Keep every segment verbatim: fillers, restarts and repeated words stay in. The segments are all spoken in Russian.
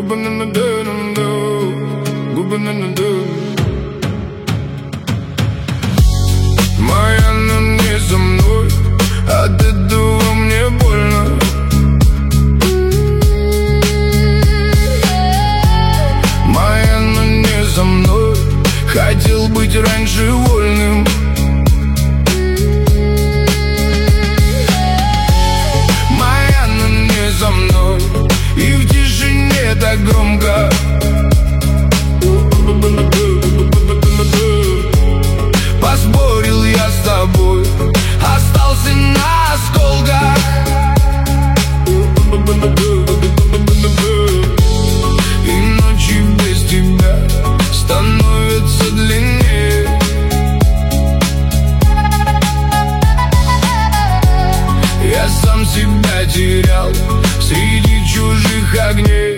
Моя, но не со мной, от этого мне больно. Моя, но не со мной, хотел быть раньше вольным. Моя, но не со мной, и в тишине так громко. Поспорил я с тобой, остался на осколках. И ночи без тебя становятся длиннее. Я сам себя терял среди чужих огней.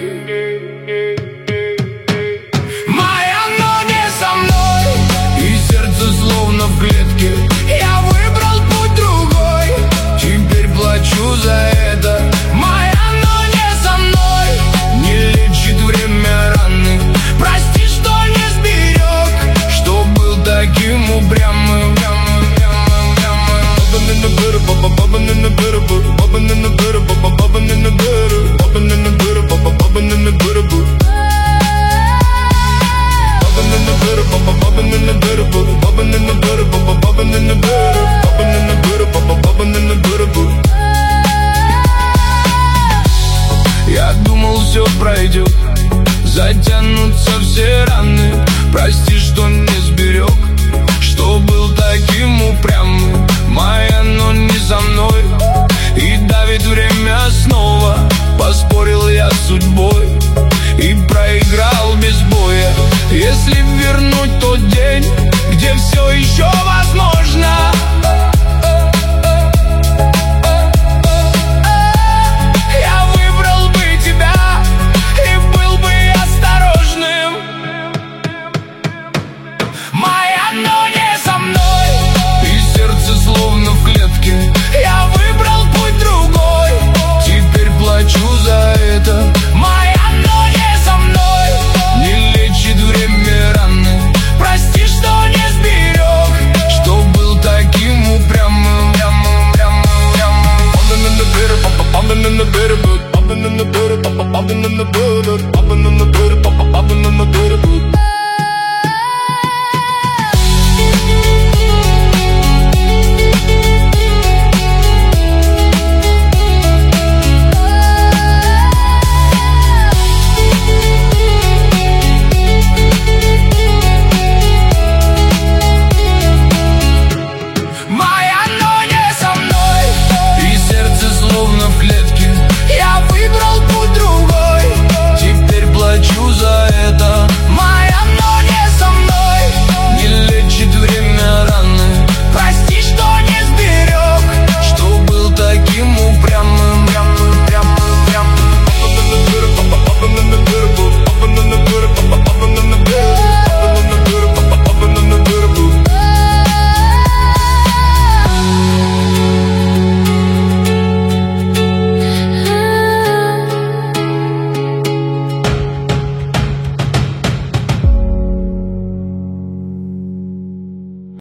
В клетке я выбрал путь другой, теперь плачу за это. Моя, но не со мной, не лечит время раны. Прости, что не сберег, что был таким упрямым. Я думал, все пройдет, затянутся все раны. Прости, что не сберег, что был таким упрямым. Моя, но не со мной, и давит время снова. Поспорил я с судьбой и проиграл без боя. Если вернуть тот день, где все еще возможно, я выбрал бы тебя и был бы осторожным. Моя, но не со мной, и сердце словно в клетке. Я выбрал путь другой, теперь плачу за это. Моя, но не со мной, не лечит время раны. Прости, что не сберег, что был таким упрямым. Popping in the bitter, popping in the bitter, popping in the bitter, popping in the bitter, popping in the bitter, popping in the bitter.